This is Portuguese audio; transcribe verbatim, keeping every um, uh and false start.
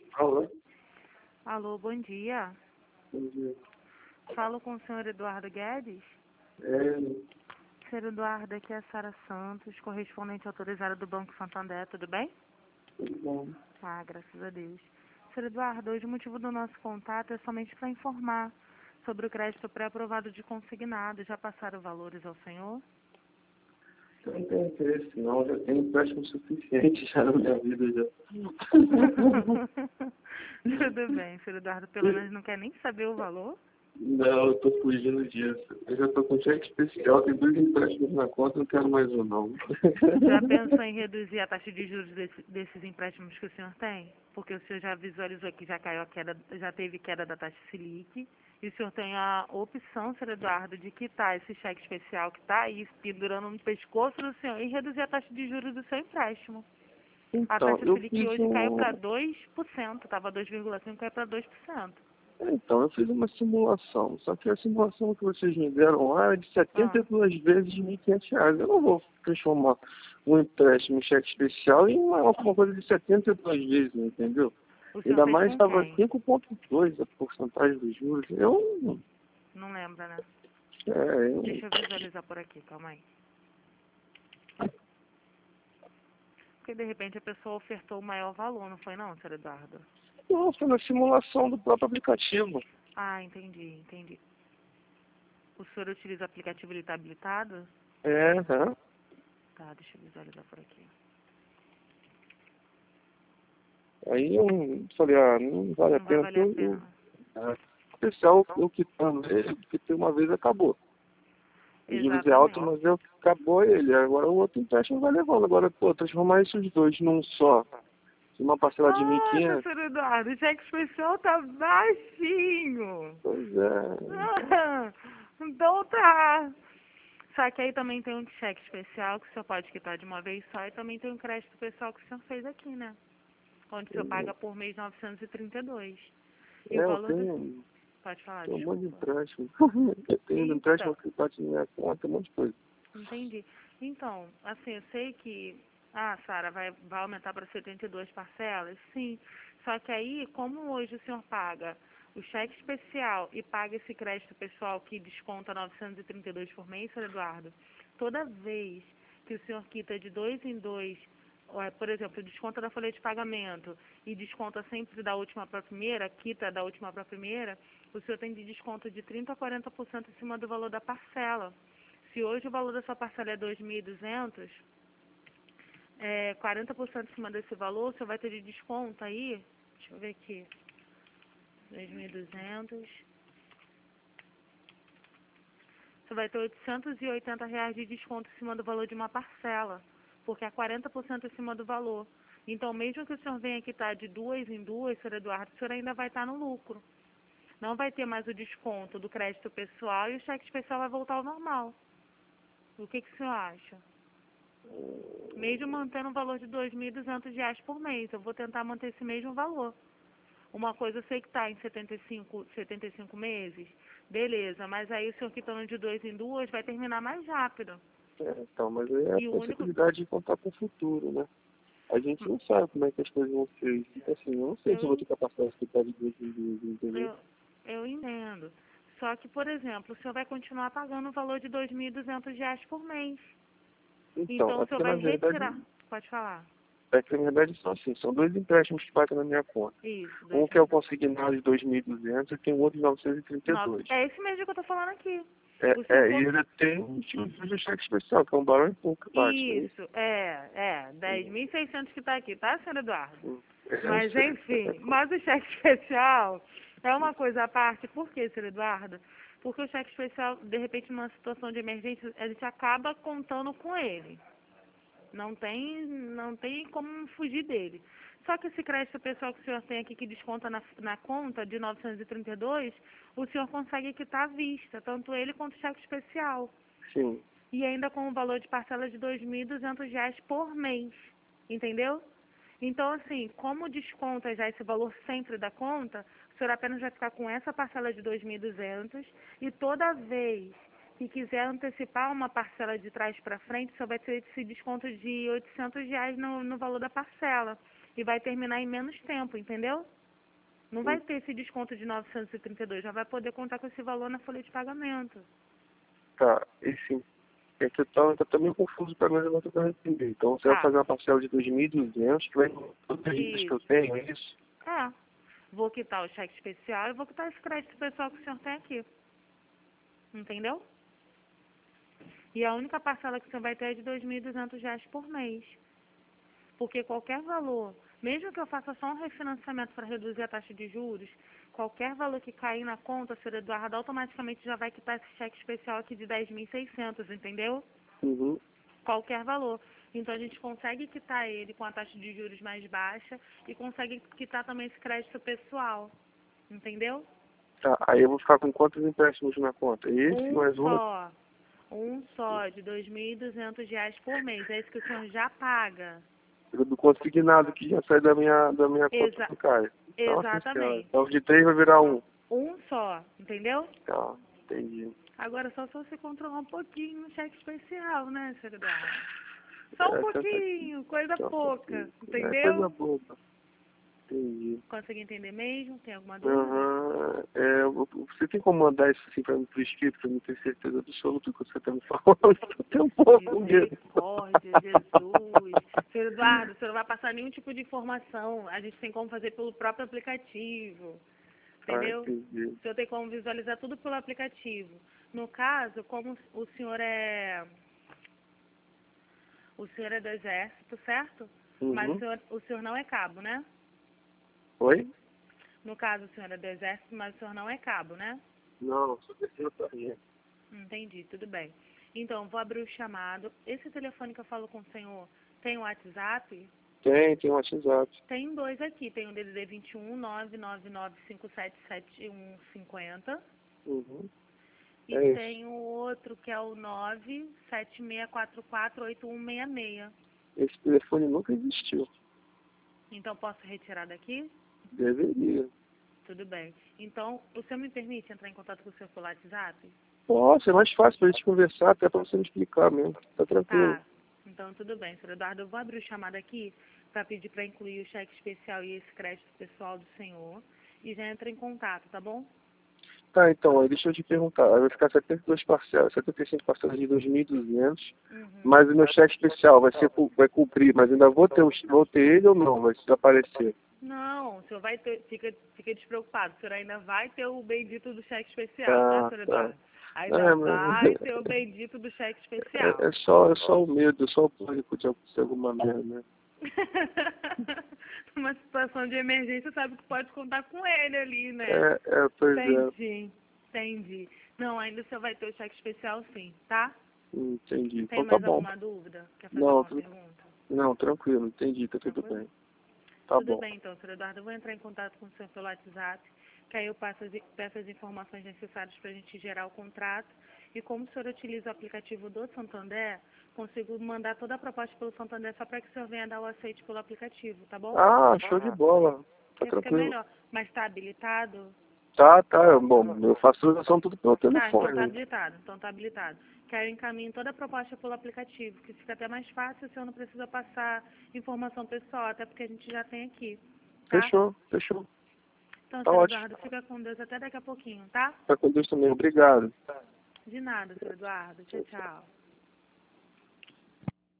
Alô? Alô, bom dia. Bom dia. Falo com o senhor Eduardo Guedes. É, Senhor Eduardo, aqui é a Sara Santos, correspondente autorizada do Banco Santander, tudo bem? tudo bom. Ah, graças a Deus. Senhor Eduardo, hoje o motivo do nosso contato é somente para informar sobre o crédito pré-aprovado de consignado. Já passaram valores ao senhor? Eu não tenho interesse, não. Já tenho empréstimo suficiente já na minha vida. Já. Tudo bem, senhor Eduardo, pelo menos não quer nem saber o valor? Não, eu tô fugindo disso. Eu já tô com cheque especial, tem dois empréstimos na conta, não quero mais um, não. Já pensou em reduzir a taxa de juros desse- desses empréstimos que o senhor tem? Porque o senhor já visualizou que já caiu a queda, já teve queda da taxa Selic, e o senhor tem a opção, senhor Eduardo, de quitar esse cheque especial que está aí pendurando no pescoço do senhor e reduzir a taxa de juros do seu empréstimo. A Então, taxa eu Selic fiz hoje caiu um... para dois por cento, estava dois vírgula cinco por cento, caiu para dois por cento. Então, eu fiz uma simulação. Só que a simulação que vocês me deram lá é de setenta Ah, e duas vezes mil e quinhentos reais. Eu não vou transformar um empréstimo em cheque especial em uma, uma coisa de setenta e duas vezes, entendeu? o senhor Ainda fez mais com estava quem? cinco vírgula dois a porcentagem dos juros. Eu, Não lembra, né? é, eu, Deixa eu visualizar por aqui, calma aí. Porque de repente a pessoa ofertou o maior valor, não foi não, senhor Eduardo? não, foi na simulação do próprio aplicativo. Ah, entendi, entendi. O senhor utiliza o aplicativo, ele está habilitado? É, aham. Tá, deixa eu visualizar por aqui. Aí eu falei, ah, não vale a Não vai pena, valer a porque eu, pena. eu, é, especial eu quitando ele, porque uma vez acabou. Os juros é alto, Exatamente. mas eu acabou ele. Agora o outro empréstimo vai levando. Agora, pô, transformar esses dois num só, de uma parcela de mil e Nossa, quinhentos, senhor Eduardo, o cheque especial tá baixinho. pois é. Ah, então tá. Só que aí também tem um cheque especial que o senhor pode quitar de uma vez só e também tem um crédito pessoal que o senhor fez aqui, né? Onde o senhor paga por mês novecentos e trinta e dois. E É, o eu valor do... tenho, Pode falar, tenho um monte de desculpa. empréstimo. Eu tenho um empréstimo Então, que bate na minha conta, um monte de coisa. entendi. Então, assim, eu sei que, ah, Sara, vai, vai aumentar para setenta e duas parcelas? Sim. Só que aí, como hoje o senhor paga o cheque especial e paga esse crédito pessoal que desconta novecentos e trinta e dois por mês, senhor Eduardo, toda vez que o senhor quita de dois em dois, ó, por exemplo, desconta da folha de pagamento e desconta sempre da última para a primeira, quita da última para a primeira, o senhor tem de desconto de trinta a quarenta por cento em cima do valor da parcela. Se hoje o valor da sua parcela é dois mil e duzentos, é, quarenta por cento em cima desse valor, você vai ter de desconto aí, deixa eu ver aqui, dois mil e duzentos, você vai ter oitocentos e oitenta reais de desconto em cima do valor de uma parcela, porque é quarenta por cento em cima do valor. Então, mesmo que o senhor venha quitar de duas em duas, senhor Eduardo, o senhor ainda vai estar no lucro. Não vai ter mais o desconto do crédito pessoal e o cheque especial vai voltar ao normal. O que, que o senhor acha? Mesmo mantendo um valor de dois mil e duzentos reais por mês, eu vou tentar manter esse mesmo valor. Uma coisa eu sei que está em setenta e cinco, setenta e cinco meses, beleza, mas aí o senhor quitando de dois em duas vai terminar mais rápido. É, então, mas aí é a E o único... possibilidade de contar com o futuro, né? A gente não sabe como é que as coisas vão ser. Tipo assim, eu não sei se eu vou Eu, ter capacidade de ficar de dois em dois, entendeu? eu, eu entendo. Só que, por exemplo, o senhor vai continuar pagando o valor de dois mil e duzentos reais por mês. Então, Então é o senhor porque na vai retirar. verdade, Pode falar. é que na verdade são assim, são dois empréstimos que pagam na minha conta. Isso, Um dois que é mil. o consignado de dois mil e duzentos e tem o outro de novecentos e trinta e Nove... dois. É esse mesmo que eu tô falando aqui. É, O senhor é, e cons... ainda tem um tipo de cheque especial, que é um barão e pouco que bate, não é isso? Isso, é, é, dez mil e seiscentos que tá aqui, tá, senhor Eduardo? Hum, é, eu Mas, sei. enfim, mas o cheque especial é uma coisa à parte. Por quê, senhor Eduardo? Porque o cheque especial, de repente, numa situação de emergência, a gente acaba contando com ele. Não tem, não tem como fugir dele. Só que esse crédito pessoal que o senhor tem aqui, que desconta na, na conta de novecentos e trinta e dois, o senhor consegue quitar à vista, tanto ele quanto o cheque especial. Sim, E ainda com o valor de parcela de dois mil e duzentos reais por mês. Entendeu? Então, assim, como desconta já esse valor sempre da conta, o senhor apenas vai ficar com essa parcela de dois mil e duzentos e toda vez que quiser antecipar uma parcela de trás para frente, o senhor vai ter esse desconto de oitocentos reais no, no valor da parcela e vai terminar em menos tempo, entendeu? Não vai ter esse desconto de novecentos e trinta e dois, já vai poder contar com esse valor na folha de pagamento. Tá, e sim. É que eu tô, tô também confuso para mim, eu não tô tentando entender. Então você Tá. vai fazer uma parcela de dois mil e duzentos, que vai em todas as dívidas que eu Isso. tenho, é isso? É. Vou quitar o cheque especial e vou quitar esse crédito pessoal que o senhor tem aqui. Entendeu? E a única parcela que o senhor vai ter é de dois mil e duzentos reais por mês. Porque qualquer valor, mesmo que eu faça só um refinanciamento para reduzir a taxa de juros, qualquer valor que cair na conta, senhor Eduardo, automaticamente já vai quitar esse cheque especial aqui de dez mil e seiscentos, entendeu? Uhum. Qualquer valor. Então a gente consegue quitar ele com a taxa de juros mais baixa e consegue quitar também esse crédito pessoal. Entendeu? Tá, aí eu vou ficar com quantos empréstimos na conta? Esse Um mais um? só. Um só de dois mil e duzentos reais por mês. É isso que o senhor já paga. Do consignado que já sai da minha, da minha conta Exa bancária. Nossa senhora. exatamente. Então de três vai virar um. Um só, entendeu? Tá, entendi. Agora só se você controlar um pouquinho no cheque especial, né, senhor Eduardo? Só um É, pouquinho, coisa só um pouca, pouquinho. É coisa entendeu? boba. Entendi. Consegue entender mesmo? Tem alguma dúvida? Aham. É, eu- você tem como mandar isso assim para mim por escrito, para eu ter certeza absoluta do que você está me falando? Eu tenho um pouco medo. Misericórdia, Jesus. Senhor Eduardo, você não vai passar nenhum tipo de informação. A gente tem como fazer pelo próprio aplicativo. Ah, Entendeu? entendi. O senhor tem como visualizar tudo pelo aplicativo. No caso, como o senhor é... O senhor é do exército, certo? Mas o Uhum. senhor, o senhor não é cabo, né? Oi? No caso, o senhor é do exército, mas o senhor não é cabo, né? Não, sou secretaria. Entendi, tudo bem. Então, vou abrir o chamado. Esse telefone que eu falo com o senhor tem o WhatsApp? Tem, tem um WhatsApp. Tem dois aqui. Tem o D D D vinte e um, nove nove nove cinco sete sete um cinco zero. Uhum. E É isso. tem o outro que é o nove sete seis quatro quatro oito um seis seis. Esse telefone nunca existiu. Então, posso retirar daqui? Deveria. Tudo bem. Então, o senhor me permite entrar em contato com o senhor pelo WhatsApp? Nossa, é mais fácil pra gente conversar, até pra você me explicar mesmo. Tá tranquilo. Tá. Então, tudo bem, senhor Eduardo. Eu vou abrir o chamado aqui para pedir para incluir o cheque especial e esse crédito pessoal do senhor. E já entra em contato, tá bom? Tá, então, aí deixa eu te perguntar. Aí vai ficar setenta e duas parcelas, setenta e cinco parcelas de dois mil e duzentos, Uhum. mas o meu cheque especial vai, ser, cu- vai cumprir, mas ainda vou ter, o- vou ter ele ou não? Vai desaparecer? Não, o senhor vai ter, fica, fica despreocupado, o senhor ainda vai ter o bendito do cheque especial, tá, Tá, senhor tá. Eduardo? Ainda É, vai mas ter o bendito do cheque especial. é, é, só, é só o medo, só o pânico de acontecer alguma merda, né? Numa situação de emergência, sabe que pode contar com ele ali, né? É, é, pois é. Entendi, entendi. Não, ainda o senhor vai ter o cheque especial sim, tá? Entendi. Tem Então tá mais bom. alguma dúvida? Quer fazer Não, alguma tu- pergunta? não, tranquilo, entendi, tá tudo Tranquilo? bem. Tá Tudo bom. bem, então, senhor Eduardo. Eu vou entrar em contato com o senhor pelo WhatsApp, que aí eu passo as, peço as informações necessárias para a gente gerar o contrato. E como o senhor utiliza o aplicativo do Santander, consigo mandar toda a proposta pelo Santander só para que o senhor venha dar o aceite pelo aplicativo, tá bom? Ah, show de bola. Tá Porque fica tranquilo. melhor. Mas está habilitado? Tá, tá. Bom, eu faço transação tudo pelo Tá, então tá telefone. habilitado. Então tá habilitado. Que aí eu encaminho toda a proposta pelo aplicativo, que fica até mais fácil, o senhor não precisa passar informação pessoal, até porque a gente já tem aqui, tá? Fechou, fechou. Então, Tá senhor ótimo. Eduardo, fica com Deus até daqui a pouquinho, tá? Tá com Deus também. Obrigado. De nada, senhor Eduardo. Tchau, tchau.